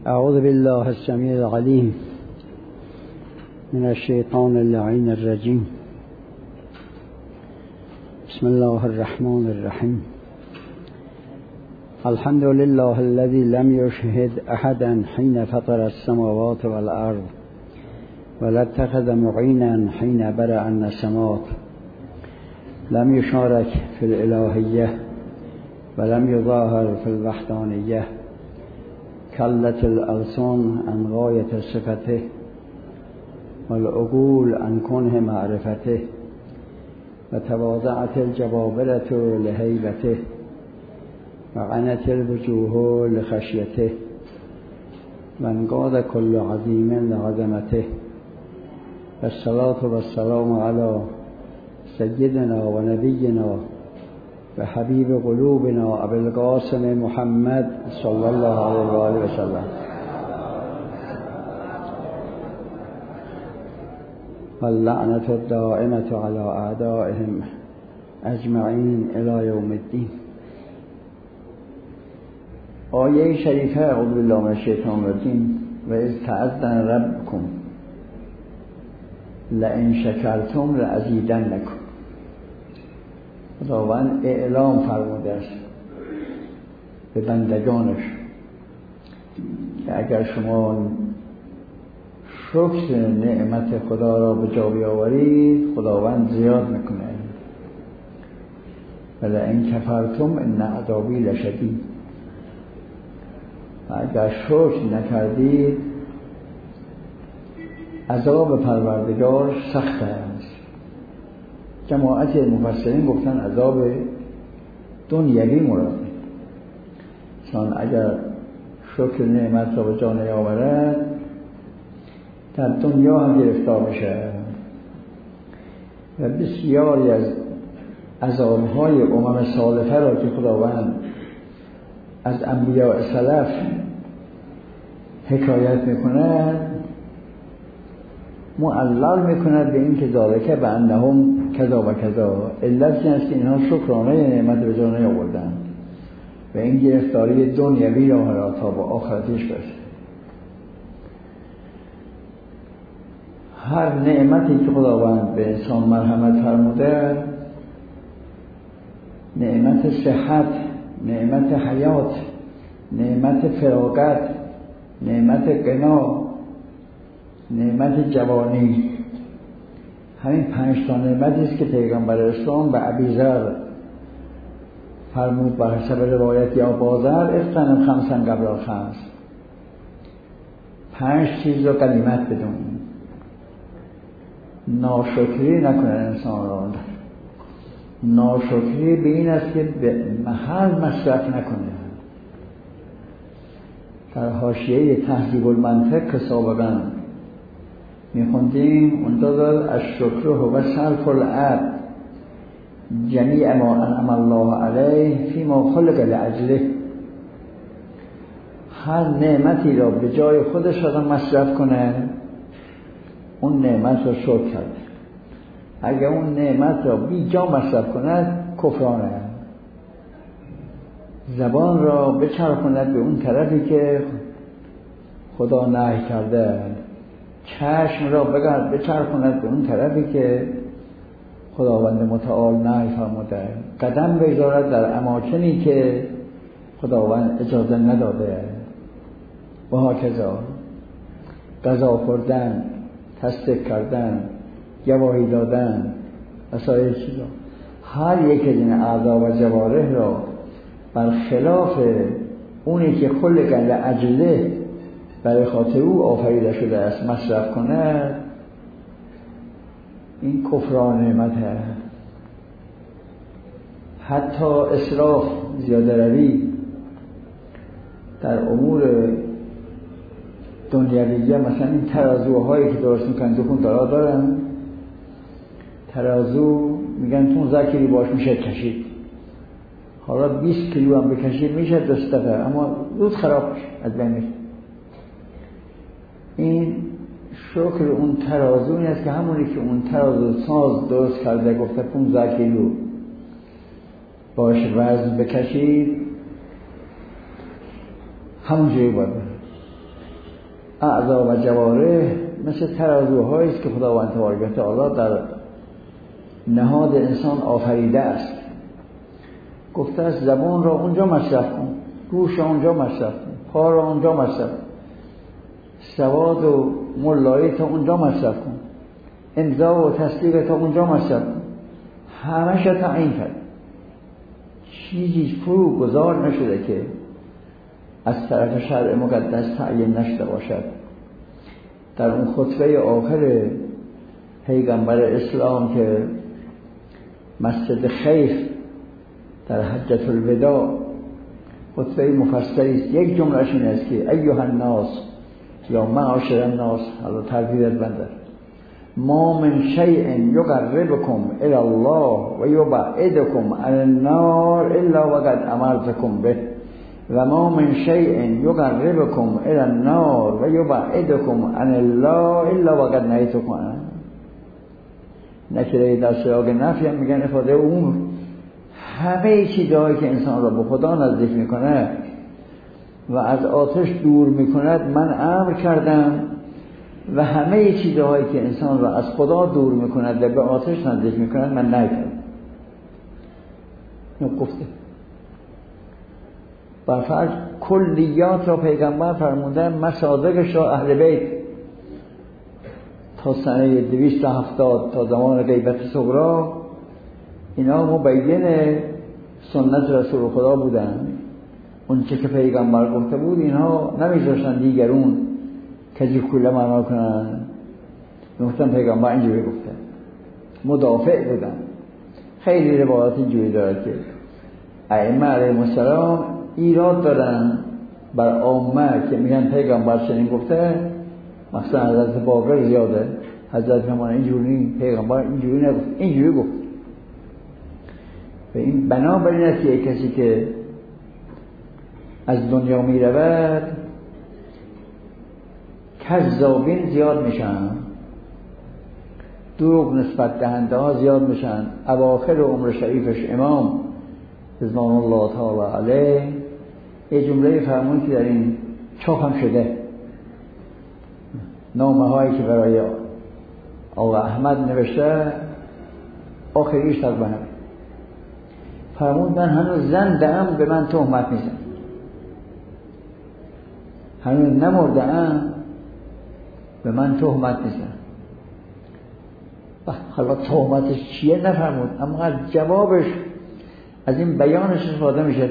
أعوذ بالله السميع العليم من الشيطان اللعين الرجيم. بسم الله الرحمن الرحيم. الحمد لله الذي لم يشهد أحدا حين فطر السماوات والأرض ولا اتخذ معينا حين برأ النسمات. لم يشارك في الإلهية ولم يظاهر في الوحدانية. كلت الألسن عن غاية صفته والعقول عن كنه معرفته وتواضعت الجبابرة لهيبته وعنت الوجوه لخشيته وانقاد كل عظيم لعظمته. والصلاة والسلام على سيدنا ونبينا وحبيب قلوبنا أبي القاسم محمد صلى الله عليه وآله وسلم. واللعنة الدائمة على أعدائهم أجمعين إلى يوم الدين. آیه شریفه اعوذ بالله من الشیطان الرجیم و اذ تأذن ربکم لئن شکرتم لأزیدنکم. خداوند اعلام فرموده است به بندگانش که اگر شما شکر نعمت خدا را به جا بیاورید خداوند زیاد میکنه. ولئن کفرتم ان عذابی لشدید. و اگر شکر نکردید عذاب پروردگار سخت است. جماعت مفسرین گفتن عذاب دنیوی مراده، چون اگر شکر نعمت را به جا نیاورد در دنیا هم گرفتار میشه و بسیاری از عذابهای امم سالفه را که خداوند از انبیاء سلف حکایت میکند معلل میکند به این که ذالک بانهم کذا و کذا. علت این است که اینها شکرانه نعمت به جا نیاوردند و این گرفتاری دنیوی را تا به آخرتش برسه. هر نعمتی که خداوند به انسان مرحمت فرموده، نعمت صحت، نعمت حیات، نعمت فراغت، نعمت غنا، نعمت جوانی، همین 5 تا نعمتی است که پیغمبر اسلام به ابیذر فرمود بر حسب روایت یا بازر افتنم خمسن قبل الخمس. 5 چیز رو غنیمت بدون. ناشکری نکنه انسان را. ناشکری به این است که به محل مصرف نکنه. در حاشیه تهذیب المنطق که سابقا میخوندیم اونجا داد الشکر هو صرف العبد جمیع ما انعم الله علیه فیما خلق لاجله. هر نعمتی را به جای خودش آدم مصرف کنه اون نعمت را شکر کرد. اگر اون نعمت را بی جا مصرف کند کفرانه. زبان را بچرخاند به اون طرفی که خدا نهی کرده. چشم را بچرخاند به اون طرفی که خداوند متعال نهی فرموده. قدم بگذارد در اماکنی که خداوند اجازه نداده. و هاکذا غذا خوردن، تصدیق کردن، گواهی دادن و سایر چیزا، هر یک از این اعضا و جوارح را برخلاف اونی که خلق لاجله برای خاطر او آفریده شده است مصرف کنه، این کفران نعمته. حتی اسراف، زیاده روی در امور دنیویه، مثلا این ترازوهایی که درست میکنن 2 کنتال دارن، ترازو میگن 15 کیلو باش میشه کشید. حالا 20 کیلو هم بکشید میشه 2 دفعه، اما زود خراب میشه، از بین میشه. این شکر اون ترازو این است که همونی که اون ترازو ساز درست کرده گفته 15 کیلو باش وزن بکشید همونجوری باید. اعضا و جواره مثل ترازوهایی است که خداوند تبارک و تعالی در نهاد انسان آفریده است. گفته است زبان را اونجا مصرف کن، گوش را اونجا مصرف کن، پا را اونجا مصرف کن، سواد و ملایی تا اونجا مصرف کن، امضا و تصدیق تا اونجا مصرف کن. همه شا تعیین کرد، چیزی فرو گذار نشده که از طرف شرع مقدس تعیین نشده باشد. در اون خطبه آخر پیغمبر اسلام که مسجد خیف در حجة الوداع خطبه مفصلی است، یک جملهش این است که ایها الناس یا معاشر الناس، حالا ترتیبت بنده، ما من شیء یقربکم الی الله و یبعدکم عن النار الا وقد امرتکم به و ما من شیء یقربکم الی النار و یبعدکم عن الله الا وقد نهیتکم عنه. نکره در سیاق نفی هم میگن افاده عمر. همه چیزهایی که انسان را به خدا نزدیک میکنه و از آتش دور میکند من امر کردم، و همه چیزهایی که انسان را از خدا دور میکند و به آتش نزدیک میکند من نهی کردم. گفته برفرض کلیات را پیغمبر فرمودن، مصادقش را اهل بیت تا سنه 270 تا زمان غیبت صغری اینا مبین سنت رسول خدا بودن. اون چه که پیغمبر گفته بود اینها نمیذاشتن دیگرون کجی کله معنا کنن. گفتن پیغمبر اینجوری گفته، مدافع بودن. خیلی روایات اینجوری دارد که ائمه علیهم السلام ایراد دارن بر عامه که میگن پیغمبر چنین گفته، مثلا حضرت باقر زیاده، حضرت پیغمبر اینجوری، پیغمبر اینجوری نگفت، اینجوری گفت. و این بنابراین است که کسی که از دنیا می رود کذابین زیاد میشن، دروغ نسبت دهنده ها زیاد میشن. اواخر عمر شریفش امام رضوان الله تعالی علیه یه جمله فرمود که در این چاپ هم شده، نامه هایی که برای آقا احمد نوشته آخریش تقریبا فرمود من هنوز زنده‌ام به من تهمت میزن، هنوز نمرده‌ام به من تهمت میزن. حالا تهمتش چیه نفرمود، اما از جوابش از این بیانش استفاده میشه.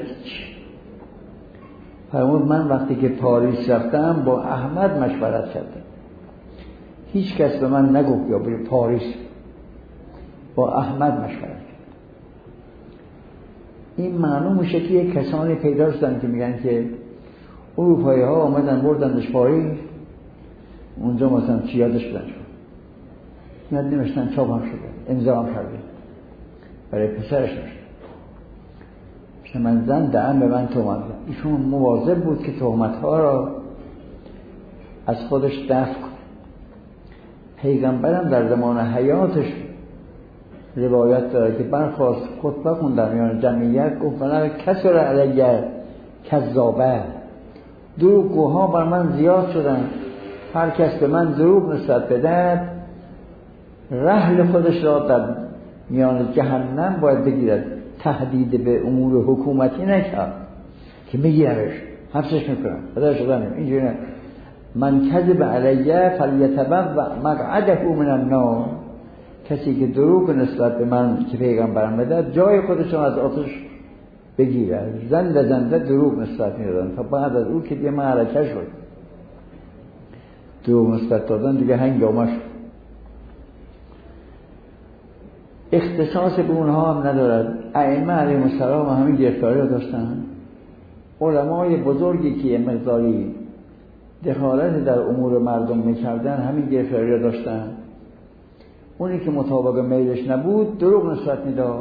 فرمود من وقتی که پاریس رفتم با احمد مشورت کردم، هیچ کس به من نگفت یا بری پاریس، با احمد مشورت کردم. این معلوم میشه که یک کسانی پیدا شدن که میگن که اروپایی ها آمدن بردندش پاریس، اونجا مثلا چی یادش بدن شد، یاد نمیشتن، چاپ هم شده، امضا هم کرده، برای پسرش نشد. من زن دعم به من تهمت زن. ایشون مواظب بود که تهمت ها را از خودش دفع کنه. پیغمبرم در زمان حیاتش روایت داره که برخواست خطبه کن در میان جمعیت، گفت من کسر علیه کذابه، دروغگوها بر من زیاد شدن، هر کس به من دروغ نسبت بدهد رحل خودش را در میان جهنم باید بگیرد. تهدید به امور حکومتی نکرد که میگیرمش حبسش میکنم خدا شدنم، اینجوری نه. من کذب علیه فلیتبوأ مقعده من النار، کسی که دروغ نسبت به من که پیغمبرم بده جای خودش را از آتش بگیره. زنده دروغ نسبت میدادن تا بعد از او که دیگه معرکه شد، دروغ نسبت دادن دیگه هنگامه شد. اختصاص به اونها هم ندارد. ائمه علیهم السلام همین گرفتاری رو داشتن. علمای بزرگی که مقداری دخالت در امور مردم میکردن همین گرفتاری رو داشتن. اونی که مطابق میلش نبود دروغ نسبت میداد.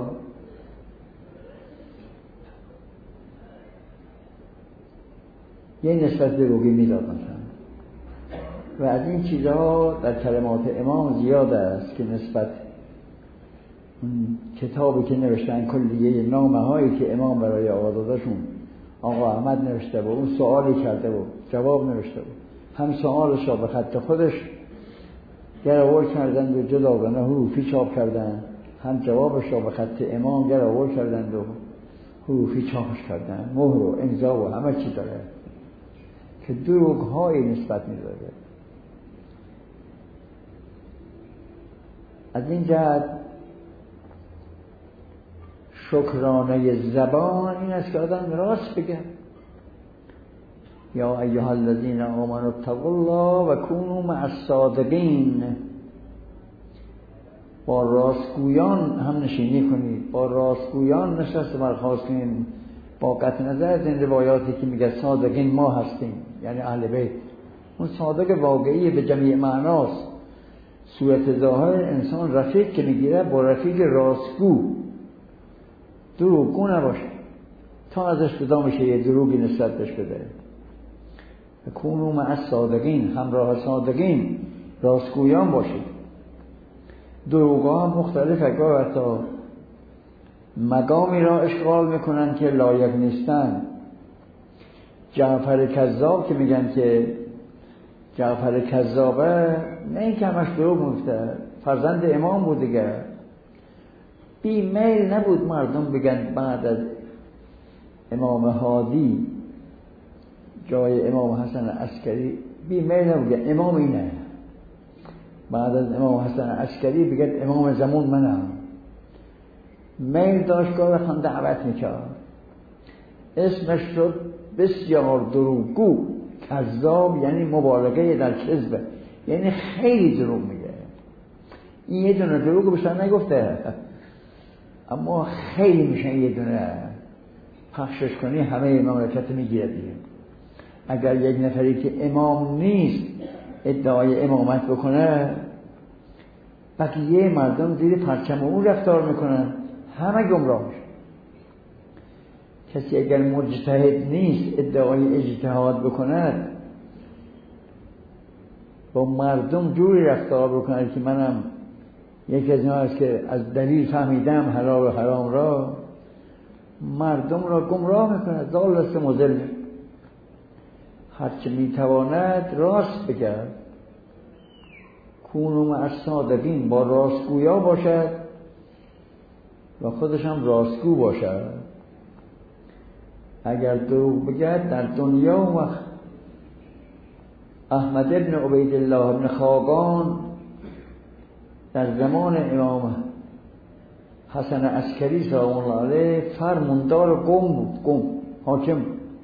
یه نسبت دروغی میداد مثلا. و از این چیزها در کلمات امام زیاد است که نسبت اون کتابی که نوشتن کلیه نامه هایی که امام برای آقا داداشون آقا احمد نوشته بود، اون سوالی کرده بود جواب نوشته بود، هم سوالش را به خط خودش گرآور کردند و جداگانه حروفی چاپ کردند، هم جوابش را به خط امام گرآور کردند و حروفی چاپش کردند. مهر و امضا و همه چی داره که دروغ‌هایی نسبت می‌داره. از این جهت شکرانه زبان این است که آدم راست بگه. یا ایها الذین آمنوا اتقوا الله و کونوا مع الصادقین. با راستگویان هم نشینی کنید، با راستگویان نشست برخاست کنید. با قطع نظر از این روایاتی که میگه صادقین ما هستیم، یعنی اهل بیت، اون صادق واقعی به جمیع معناست. صورت ظاهر انسان رفیق که میگیره با رفیق راستگو، دروغگو نباشه تا ازش جدا میشه یه دروغی نسبت بهش بده. کونوا مع الصادقین، همراه صادقین، راستگویان باشید. دروغ‌ها مختلف اگه تا مقامی را اشغال میکنن که لایق نیستن. جعفر کذاب که میگن که جعفر کذابه، نه این که همش دروغ میگفته، فرزند امام بود دیگه، بی میل نبود مردم بگن بعد از امام هادی جای امام حسن عسکری، بی میل نبود امام اینه، بعد از امام حسن عسکری بگن امام زمان منم. میل داشت که وقتا دعوت میکرد، اسمش شد بسیار دروغگو. کذاب یعنی مبالغه در کذب، یعنی خیلی دروغ میگه. این یه دونه دروغ بیشتر نگفته، اما خیلی میشن یه دونه پخشش کنی همه مملکت میگیره دیگه. اگر یک نفری که امام نیست ادعای امامت بکنه، بقیه مردم زیر پرچم اون رفتار میکنن، همه گمراه میشن. کسی اگر مجتهد نیست ادعای اجتهاد بکند، با مردم جوری رفتار بکنه که منم یکی از اینا است که از دلیل فهمیدم حلال و حرام را، مردم را گمراه میکنه، ضال است مضل. هرچه میتواند راست بگرد. کونوا مع الصادقین، با راستگویا باشد و خودش هم راستگو باشد. اگر دروغ بگد در دنیا و احمد ابن عبیدالله ابن خاقان در زمان امام حسن عسکری سلام الله علیه فرماندار قوم بود، قوم حاکم.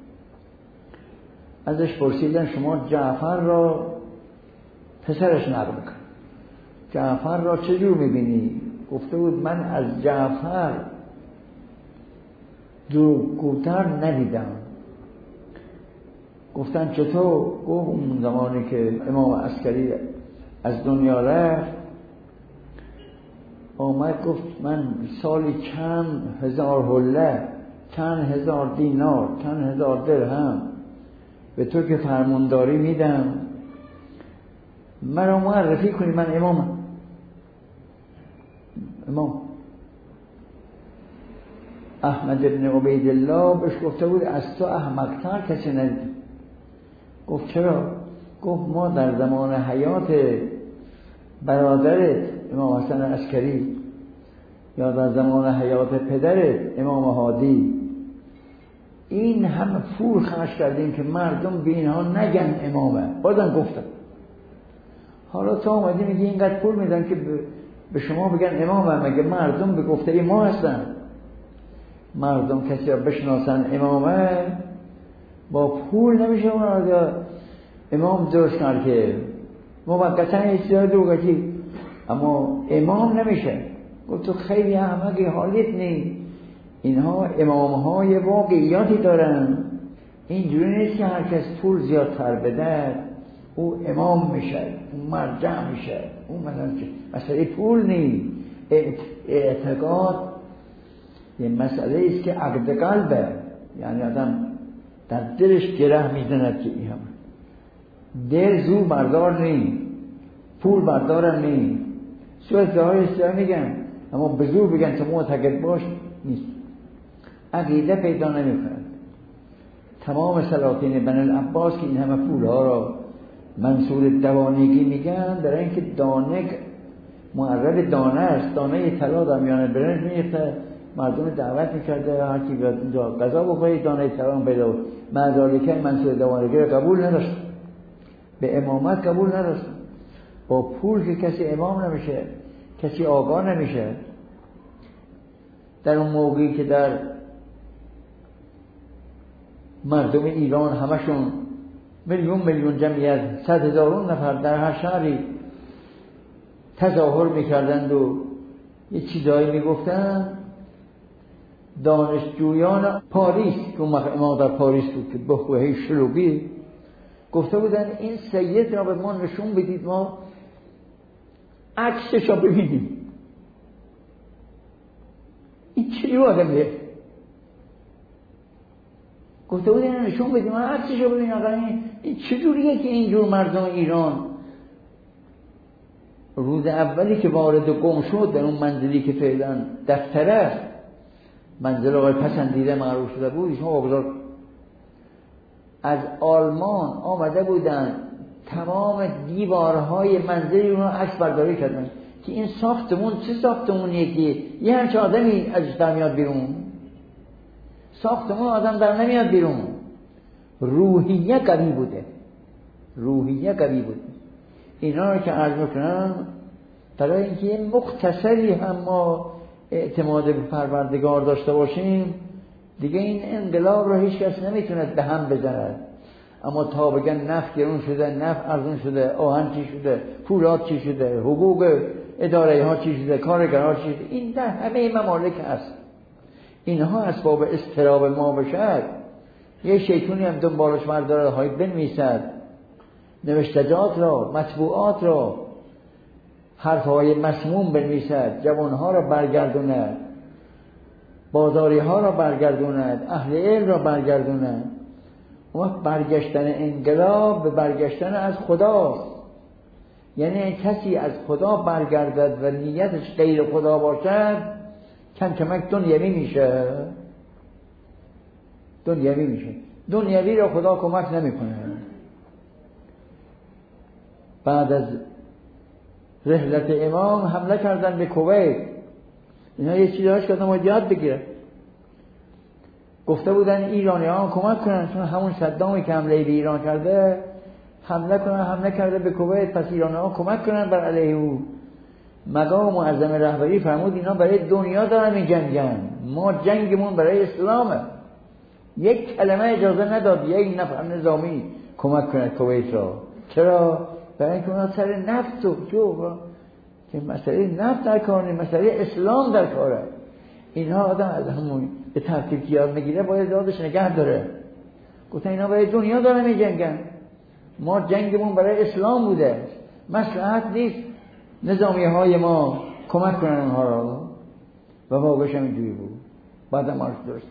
ازش پرسیدن شما جعفر را، پسرش نقل کن، جعفر را چجور میبینی؟ گفته بود من از جعفر دروغگوتر ندیدم. گفتن چطور؟ گفت اون زمانی که امام عسکری از دنیا رفت آمد گفت من سالی چند هزار حله، چند هزار دینار، چند هزار درهم به تو که فرمانداری میدم، مرا معرفی کنی، من امامم. امام احمد ابن عبیدالله بهش گفته بود از تو احمق‌تر کسی ندید. گفت چرا؟ گفت ما در زمان حیات برادرت امام حسن عسکری یا در زمان حیات پدرت امام هادی این همه پول خرج کردیم که مردم به اینها نگن امامه، بازم گفتم. حالا تا اومدی میگی اینقدر پول میدن که به شما بگن امامه، مگه مردم به گفته ما هستن؟ مردم کسی را بشناسن امامه با پول نمیشه اون را امام درست کرد که موقتا اصلاح دوگتی، اما امام نمیشه. گفت تو خیلی احمقی، حالیت نی، اینها امامهای واقعیاتی دارن، اینجوری نیست که هر کس پول زیادتر بده او امام میشه، اون مرجع میشه، اون مسئله پول نی. اعتقاد یه مسئله است که عقد قلبه، یعنی آدم در دلش گره میزند که این هم دل زور بردار نی، پول بردارم نی. صورت ظاهر اسلام میگن اما به زور بگن که معتقد باش نیست، عقیده پیدا نمیکنند. تمام سلاطین بنی العباس که این همه پولها را منصور دوانگی میگن برای اینکه دانه معرب دانه است، دانه طلا در میان برنج میریخته، مردم دعوت میکرده هر کی بیاد اینجا غذا بخوره دانه طلا پیدا بود. مدارکه منصور دوانگی رو قبول نداشت، به امامت قبول نداشت. با پول که کسی امام نمیشه، کسی آقا نمیشه. در اون موقعی که در مردم ایران همشون میلیون جمعیت 100,000 نفر در هر شهری تظاهر میکردند و یه چیزایی میگفتن، دانشجویان پاریس که ما در پاریس بود که بخوهی شلوغی گفته بودن این سید را به ما نشون بدید ما عکسش را ببینیم. این چی آدمیه؟ گفته بودن نشون بدید ما عکسش را ببینیم. این چجوریه که اینجور مردم ایران روز اولی که وارد گم شد در اون منزلی که فعلا دفتر است، منزل آقای پسندیده معروف شده بود، ایشون واگذار از آلمان آمده بودن تمام دیوارهای منزلی اون رو عکس برداری کردن که این ساختمون چه ساختمونیه که یه همچه آدمی ازش در میاد بیرون. ساختمون آدم در نمیاد بیرون. روحیه قوی بوده، روحیه قوی بوده. اینا رو که عرض میکنم برای اینکه مختصری هم ما اعتماد به پروردگار داشته باشیم، دیگه این انقلاب رو هیچ کس نمیتونه به هم بزنه. اما تا بگن نفت گرون شده، نفت ارزون شده، آهن چی شده، پولاد چی شده، حقوق اداره ها چی شده، کارگرها چی شده، این در همه ممالک هست. اینها اسباب اضطراب ما بشد. یه شیطونی هم دنبالش مرداره های بنویسد، نوشتجات را، مطبوعات را، حرفهای مسموم بنویسد، جوانها را برگردوند، بازاری ها را برگردوند، اهل علم را برگردوند. اما برگشتن انقلاب به برگشتن از خداست. یعنی کسی از خدا برگردد و نیتش غیر خدا باشد کم کمک دنیوی میشه. دنیوی میشه. دنیوی را خدا کمک نمیکنه. بعد از رحلت امام حمله کردن به کویت. اینا یه چیزهاش که ما یاد بگیره. گفته بودن ایرانی ها کمک کنن، چون همون صدامی که حمله به ایران کرده حمله کرده به کویت، پس ایرانی ها کمک کنن بر علیه او. مقام معظم رهبری فرمود اینا برای دنیا دارن میجنگن، ما جنگمون برای اسلامه. یک کلمه اجازه نداد یک نفر نظامی کمک کنه کویت را. چرا؟ برای اینکه اونا سر نفت و که مسئله نفت در کار نیست، مسئله اسلام در کاره. اینها آدم از همون به ترتیب که یاد میگیره باید یادش نگه داره. گفتن اینا برای دنیا دارن میجنگن، ما جنگمون برای اسلام بوده، مصلحت نیست نظامی های ما کمک کنن اونها را. و واقعش هم اینجوری بود. بعد هم آرش درست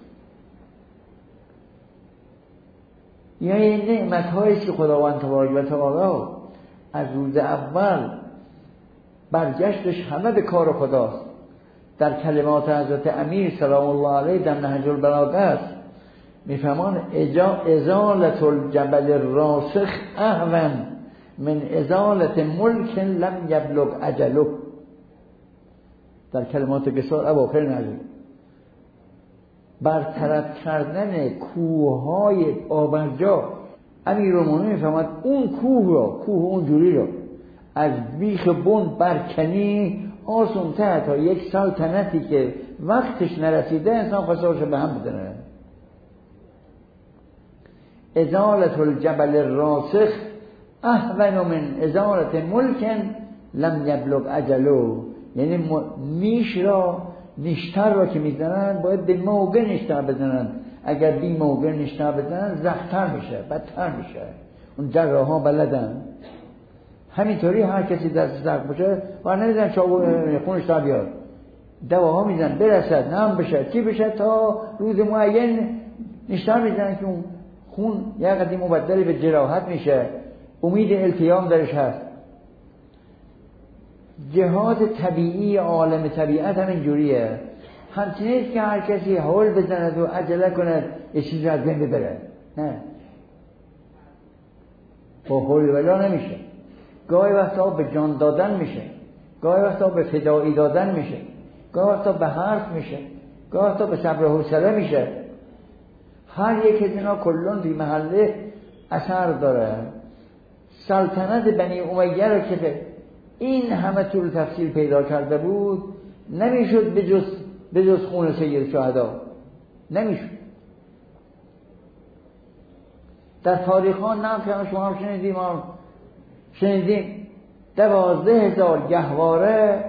یعنی نعمت هاییست که خداوند تبارک و تعالی از روز اول برگشتش همه به کار خداست. در کلمات حضرت امیر سلام الله علیه در نهج البلاغه است، میفهمان ازالت الجبل الراسخ اهون من ازالت ملک لم یبلغ اجله. در کلمات قصار اواخر نهج برطرف کردن کوههای پابرجا. امیرالمومنین میفهمد اون کوه اون جوری را از بیخ بن برکنی آسان‌تر تا یک سلطنتی که وقتش نرسیده انسان خواسته‌اش به هم بزنه. ازالت الجبل الراسخ اهون من ازالت ملک لم یبلغ اجله. یعنی نیشتر را که میزنن باید به موقع نیشتر بزنن. اگر بی موقع نیشتر بزنن زخم‌تر میشه، بدتر میشه. اون جراحا بلدن. همینطوری هر کسی دست زخم باشه و نمیزن خونش تا بیاد، دواها میزن برسد نم بشه چی بشه تا روز معین نیشتر میزنن که اون خون یه قدیم مبدل به جراحت میشه، امید التیام درش هست. جهاد طبیعی عالم طبیعت هم اینجوریه. همچنین که هر کسی حول بزند و عجله کند یه چیزی از بین ببره. نه، با حول ولا نمیشه. گاهی وقتا به جان دادن میشه، گاهی وقتا به فدایی دادن میشه، گاهی وقتا به حرف میشه، گاهی وقتا به صبر و حوصله میشه. هر یک از اینا کلون بی محله اثر داره. سلطنت بنی امیه رو که این همه طول تفصیل پیدا کرده بود نمیشد به جز خون سید شهدا، نمیشد. در تاریخ ها نقل که شما هم شنیدیم 12,000 گهواره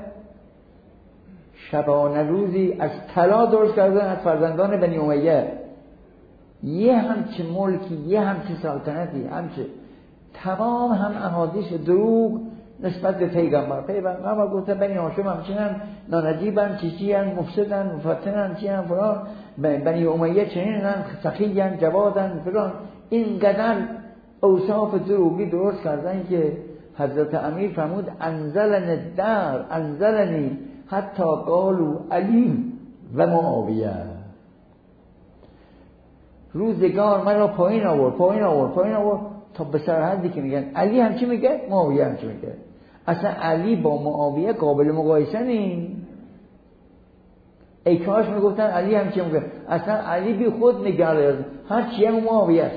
شبانه روزی از طلا درست کردن از فرزندان بنی امیه. یه همچه ملکی، یه همچه سلطنتی، همچه تمام هم احادیث دروغ نسبت به پیغمبر گفته بنی هاشم همچنین نانجیبن، چیچیان، مفسدن، مفتنن، چیان فلان، بنی امیه چنینن، سخیان، جوادن فلان. اینقدر اوصاف دروغی درست کردن که حضرت امیر فرمود انزلنی حتی قالوا علی و معاویه. روزگار من را پایین آورد تا به سرحدی که میگن علی هم چی میگه، معاویه هم چی میگه. اصلا علی با معاویه قابل مقایسه نیست. ای کاش میگفتن علی هم چی میگه. اصلا علی بی خود نگره، هر چی هم معاویه است.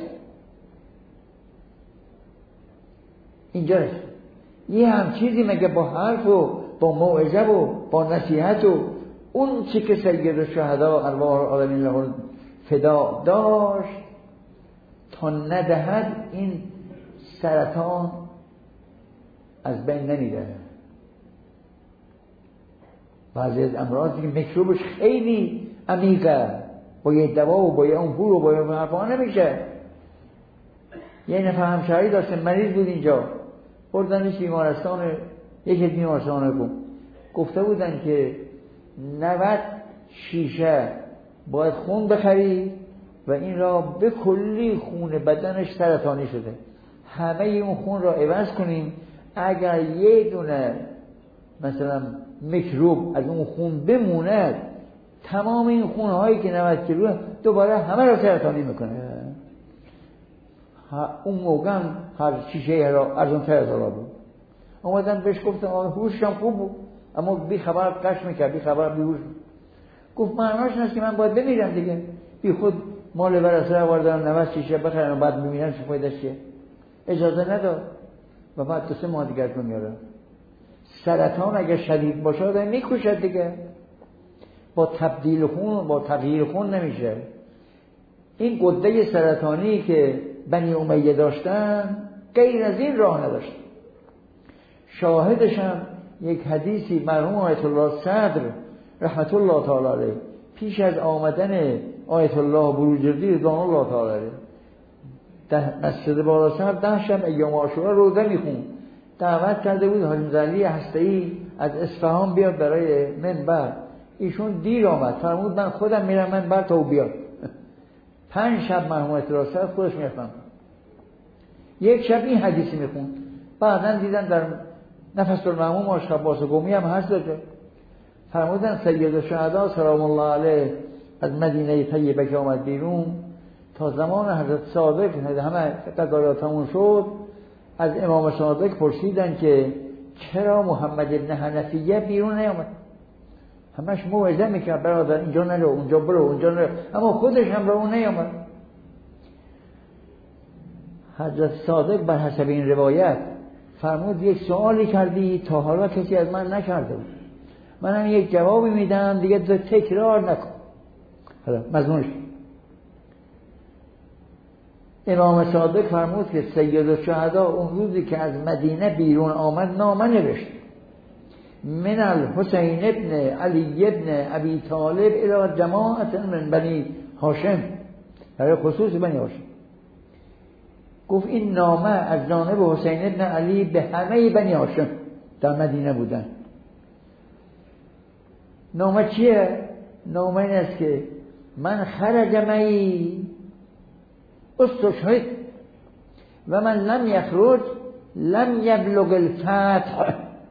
اینجا رسید یه هم چیزی مگه با حرف و با موعظه و با نصیحت و اون چی که سید الشهدا ارواح العالمین له فدا داشت تا ندهد این سرطان از بین نمیره. بعضی از امراضی که میکروبش خیلی عمیقه، با یه دوا و با یه انبور و با یه حرفا نمیشه. یه نفر همشهری داشته مریض بود اینجا، بردنش بیمارستان، یکی از بیمارستان گفته بودن که 90 شیشه باید خون بخری و این را به کلی خون بدنش سرطانی شده. همه اون خون را عوض کنیم، اگر یه دونه مثلا میکروب از اون خون بمونه تمام این خونهایی که 90 کیلو دوباره همه را سرطانی میکنه. اون موقع هم هر شیشه را ارزان تر از آلا بود. اومدن بهش گفتم هوشش هم خوب بود اما بی خبر قش میکرد، بی خبر بیهوش. گفت معناش این است که من باید بمیرم دیگه، بی خود مال ورثه آوردن 90 شیشه بخرن و بعد بمیرن چه فایدهش چیه؟ اجازه نداد و بعد 2-3 ماه دیگه از دنیا رفت. سرطان اگه شدید باشه آدم میکشد دیگه، با تبدیل خون با تغییر خون نمیشه. این غده سرطانی که بنی امیه داشتن غیر از این راه نداشت. شاهدش هم یک حدیثی مرحوم آیت الله صدر رحمت الله تعالی علیه پیش از آمدن آیت الله بروجردی رضوان الله تعالی علیه در مسجد بالا سر 10 شب ایام عاشورا روزه میخوند. دعوت کرده بود حاجی علی هسته‌ای از اصفهان بیاد برای منبر. ایشون دیر آمد، فرمود من خودم میرم منبر تا او بیاد. 5 شب مرحوم آیت الله صدر خودش میخوند. یک شب این حدیثی میخوند، بعدن دیدن در نفس المعموم آشق عباس قمی هم هست داده. فرمودن سید الشهدا سلام الله علیه از مدینه طیبه که آمد بیرون تا زمان حضرت صادق همه قضایات تموم شد، از امام صادق پرسیدن که چرا محمد ابن حنفیه بیرون نیامد؟ همش موعظه میکرد برادر اینجا نرو، اونجا برو، اونجا نرو، اما خودش هم رو نیامد. حضرت صادق بر حسب این روایت فرمود یک سوالی کردی تا حالا کسی از من نکرده بود، منم یک جوابی میدم دیگه تکرار نکن. حالا مضمونش امام صادق فرمود که سید الشهدا اون روزی که از مدینه بیرون آمد نامه نوشت من الحسین ابن علی ابن ابی طالب الى جماعت من بنی هاشم، برای خصوص بنی هاشم. گفت این نامه از جانب حسین ابن علی به همه بنی هاشم در مدینه بودن. نامه چیه؟ نامه این است که من خرج معی استشهد و من لم یخرج لم یبلغ الفتح.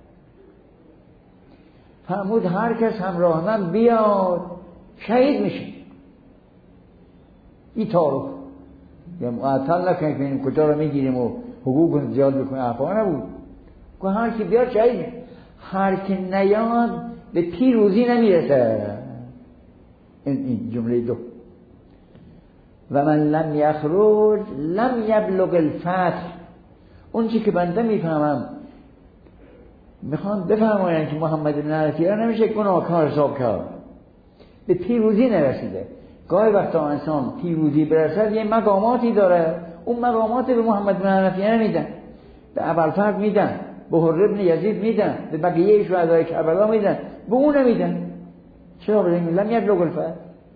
فرمود هر کس همراه من بیاد شهید میشه. این تعارف یا معطل نکنید ببینیم کجا رو میگیریم و حقوق زیاد بکنه حرفا نبود. که هر کی بیاد شهید، هر کی نیاد به پیروزی نمیرسه. این جمله دو. و من لم یخرج لم یبلغ الفتح. اون چی که بنده میفهمم میخوام بفرماین که محمد بن عرفی نمیشه گناهکار حساب کرد، به پیروزی نرسیده. گاهی وقتا انسان پیروزی برسد یه مقاماتی داره، اون مقامات به محمد بن عرفی نمیدن، به ابوالفضل میدن، به حر ابن یزید میدن، به بقیه شهدای کربلا میدن، به اون نمیدن. چرا؟ بگیم لم یبلغ الفتح.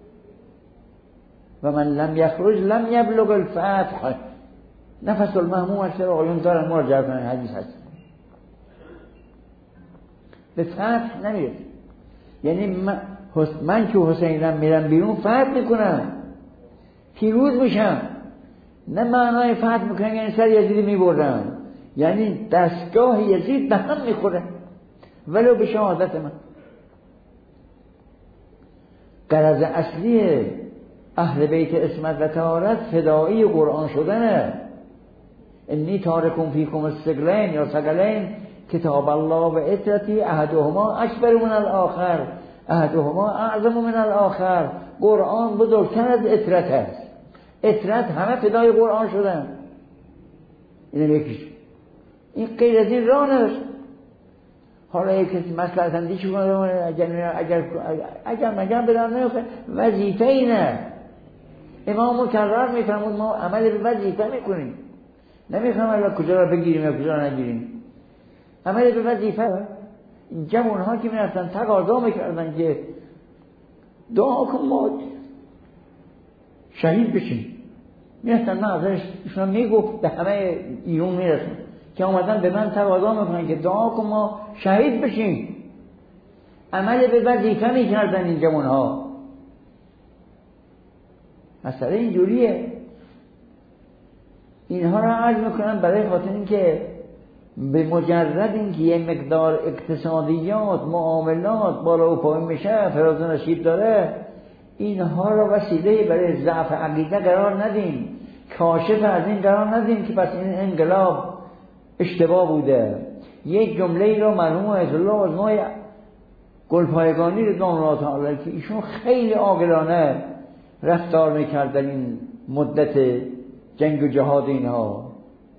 و من لم یخرج لم یبلغ الفتح. نفس المهموم اکثر آقایون دارن مراجعه کنن، حدیث هست. به فتح نمیرسه. یعنی من که حسینم میرم بیرون فتح میکنم، پیروز میشم. نه معنای فتح میکنم یعنی سر یزید میبردم، یعنی دستگاه یزید به هم میخوره ولو به شهادت من. غرض اصلی اهل بیت عصمت و طهارت فدایی قرآن شدنه. انی تارکم فیکم الثقلین یا ثقلین کتاب الله و عترتی احدهما اکبر من الاخر احدهما اعظم من الاخر. قرآن بزرگتر از عترت است. عترت همه فدای قرآن شدن. اینم یکیش. این غیر از این راه نداشت. حالا یک کسی مسئله اندیش کنه اگر مگر بدن نمیخواه وظیفه اینه. امام مکرر میفرمود ما عمل به وظیفه میکنیم، نمیخوام الان کجا را بگیریم یا کجا را نگیریم. عمل به وظیفه. این جوان ها که میرفتن تقاضا میکردن که دعا کن ما شهید بشیم، میرفتن من ازش ایشون میگفت به همه ایران میرسن که اومدن به من تقاضا میکنن که دعا کن ما شهید بشیم. عمل به وظیفه میکردن این جوان ها. مسئله اینجوریه. اینها را عرض میکنم برای خاطر اینکه به مجرد اینکه یه مقدار اقتصادیات معاملات بالا و پایین میشه، فراز و نشیب داره، اینها را وسیله برای ضعف عقیده قرار ندیم، کاشف از این قرار ندیم که پس این انقلاب اشتباه بوده. یک جمله ای را مرحوم آیت الله آزمای گلپایگانی رضوان الله تعالی که ایشون خیلی عاقلانه رفتار میکرد در این مدت جنگ و جهاد اینها.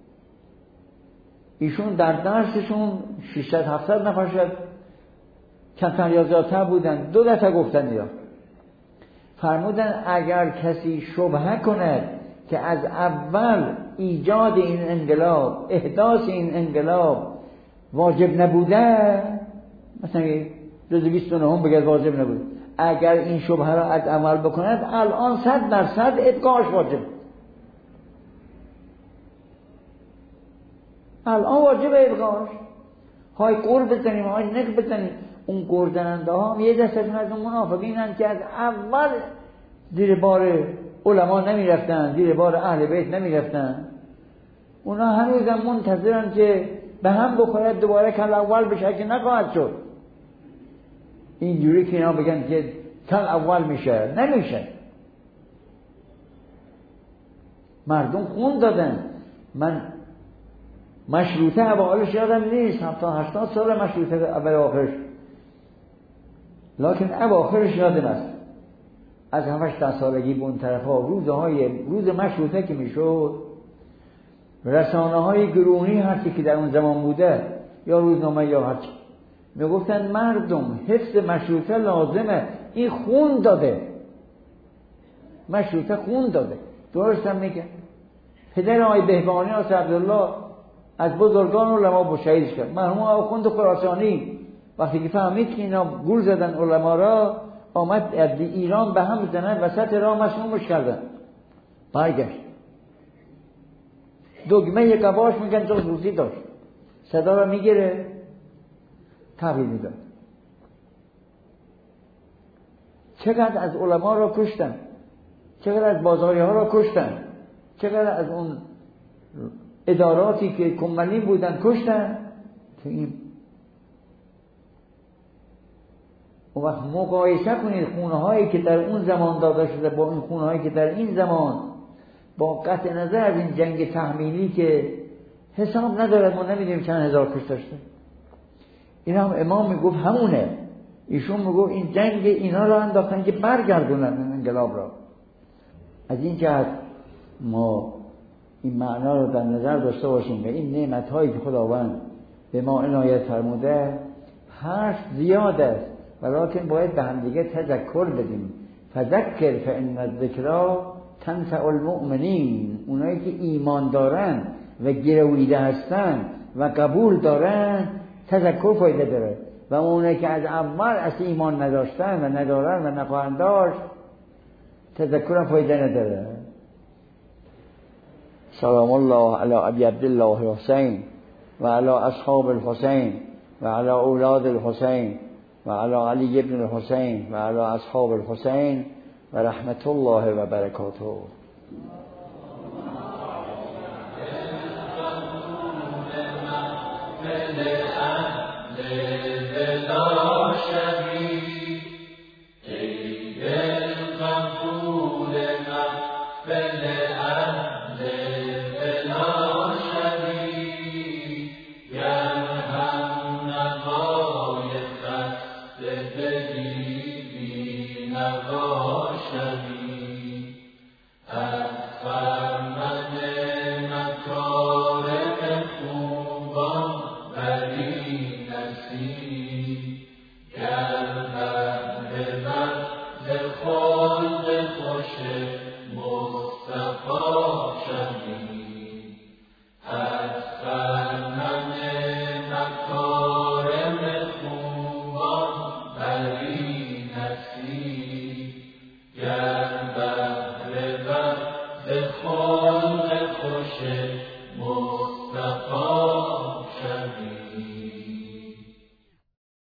ایشون در درسشون 600-700 نفر شد کمتر یا زیادتر بودن، 2 دفعه گفتن اینا فرمودن اگر کسی شبهه کند که از اول ایجاد این انقلاب، احداث این انقلاب واجب نبوده، مثلا روز 29 بگه واجب نبوده، اگر این شبهه را از عمل بکند الان 100% ابقاش واجب، الان واجب ابقاش. های قول بزنیم های نک بزنیم. اون گردننده ها یه دستشون از اون منافقینن که از اول زیر بار علما نمی رفتن، زیر بار اهل بیت نمی رفتن. اونا هنوزم منتظرن که به هم بخورد دوباره کل اول بشه که نخواهد شد. اینجوری که اینا بگن که کل اول میشه، نمیشه. مردم خون دادن. من مشروطه اوائلش یادم نیست، 70-80 سال مشروطه اول آخرش، لکن اواخرش یادم است. از 7-8 سالگی به اون طرفا روز مشروطه که میشد، رسانه های گروهی هرچی که در اون زمان بوده یا روزنامه یا هرچی میگفتن مردم حفظ مشروطه لازمه، این خون داده، مشروطه خون داده. درست هم میگه. پدر آقای بهبانی حضرت عبدالله از بزرگان علما با شهیدش کرد. مرحوم آخوند خراسانی وقتی که فهمید که اینا گول زدن علما را، آمد از ایران به هم زدن، وسط راه مسمومش کردن، برگشت. دگمه قباش میگن تو روزی داشت، صدا را میگیره تحویل میدن. چقدر از علما را کشتن، چقدر از بازاری ها را کشتن، چقدر از اون اداراتی که کمالی بودن کشتن. که این اون وقت مقایسه کنید خونه هایی که در اون زمان داده شده با این خونه هایی که در این زمان، با قطع نظر از این جنگ تحمیلی که حساب ندارد، ما نمیدونیم چند هزار کش داشته. این هم امام میگفت همونه. ایشون میگفت این جنگ اینا رو انداختن که برگردونن انقلاب را. از این جهت ما این معنا رو در نظر داشته باشیم و این نعمت‌هایی که خداوند به ما عنایت فرموده حرف زیاد است، ولیکن باید به هم دیگه تذکر بدیم. فذکر فإن الذکری تنفع المؤمنین. اونایی که ایمان دارن و گرویده هستن و قبول دارن تذکر فایده داره، و اونایی که از اول اصلا ایمان نداشتن و ندارن و نخواهند داشت تذکر فایده نداره. سلام الله علی ابی عبدالله الحسین و علی اصحاب الحسین و علی اولاد الحسین و علی علی ابن الحسین و علی اصحاب الحسین و رحمت الله و برکاته. مصطفی شبی